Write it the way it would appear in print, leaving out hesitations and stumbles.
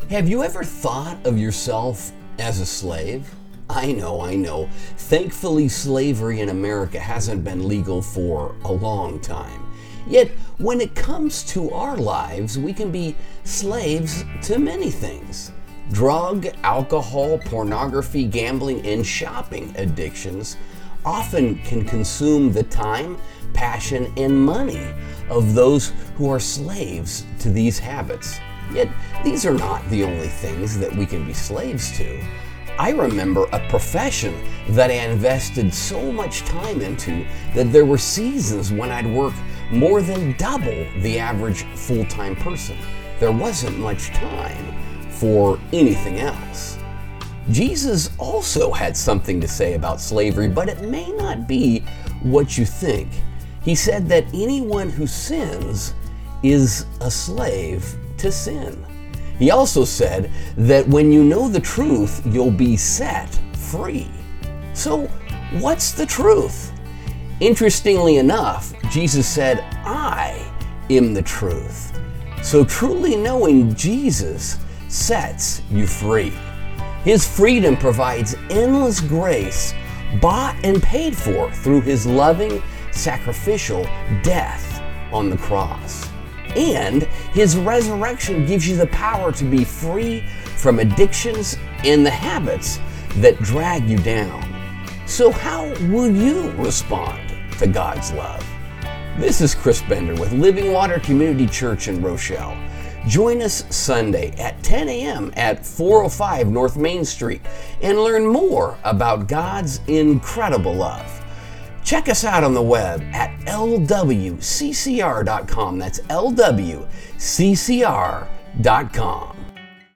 Have you ever thought of yourself as a slave? I know. Thankfully, slavery in America hasn't been legal for a long time. Yet, when it comes to our lives, we can be slaves to many things. Drug, alcohol, pornography, gambling, and shopping addictions often can consume the time, passion, and money of those who are slaves to these habits. Yet, these are not the only things that we can be slaves to. I remember a profession that I invested so much time into that there were seasons when I'd work more than double the average full-time person. There wasn't much time for anything else. Jesus also had something to say about slavery, but it may not be what you think. He said that anyone who sins is a slave to sin. He also said that when you know the truth, you'll be set free. So, what's the truth? Interestingly enough, Jesus said, "I am the truth." So truly knowing Jesus sets you free. His freedom provides endless grace, bought and paid for through his loving, sacrificial death on the cross. And his resurrection gives you the power to be free from addictions and the habits that drag you down. So how will you respond to God's love? This is Chris Bender with Living Water Community Church in Rochelle. Join us Sunday at 10 a.m. at 405 North Main Street and learn more about God's incredible love. Check us out on the web at lwccr.com. That's lwccr.com.